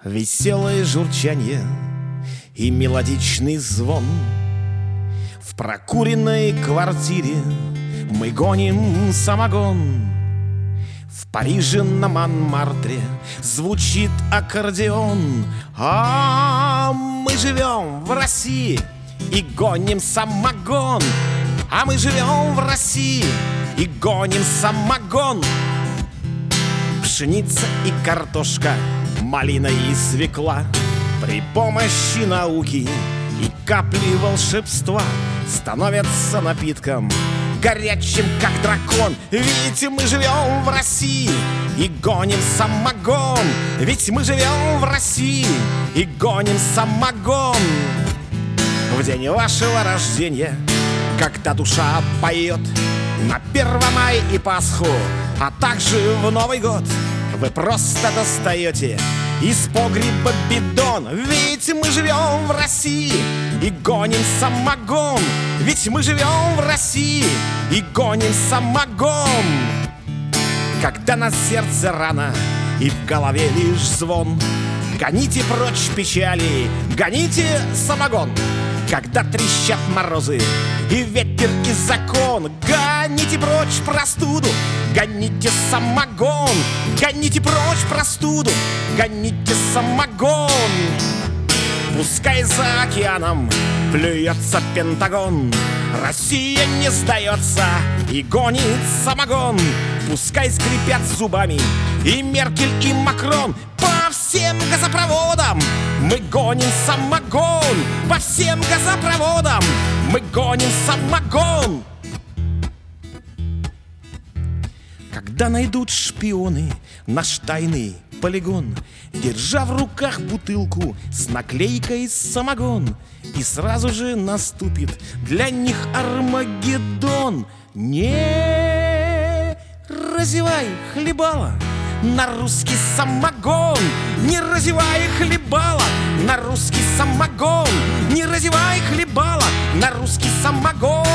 Веселое журчанье и мелодичный звон. В прокуренной квартире мы гоним самогон. В Париже на Монмартре звучит аккордеон. А мы живем в России и гоним самогон. А мы живем в России и гоним самогон. Пшеница и картошка, малина и свекла при помощи науки и капли волшебства становятся напитком горячим, как дракон. Ведь мы живем в России и гоним самогон. Ведь мы живем в России и гоним самогон. В день вашего рождения, когда душа поет, на 1 мая и Пасху, а также в Новый год, вы просто достаете из погреба бидон. Ведь мы живем в России и гоним самогон. Ведь мы живем в России и гоним самогон. Когда на сердце рана и в голове лишь звон, гоните прочь печали, гоните самогон. Когда трещат морозы и ветер и закон, гоните прочь простуду, гоните самогон. Гоните прочь простуду, гоните самогон. Пускай за океаном плюется Пентагон, Россия не сдается и гонит самогон. Пускай скрипят зубами и Меркель, и Макрон. По всем газопроводам мы гоним самогон. По всем газопроводам мы гоним самогон. Когда найдут шпионы наш тайный полигон, держа в руках бутылку с наклейкой «Самогон», и сразу же наступит для них Армагеддон. Не разевай хлебала на русский самогон. Не разевай хлебала на русский самогон. Не разевай хлебала на русский самогон.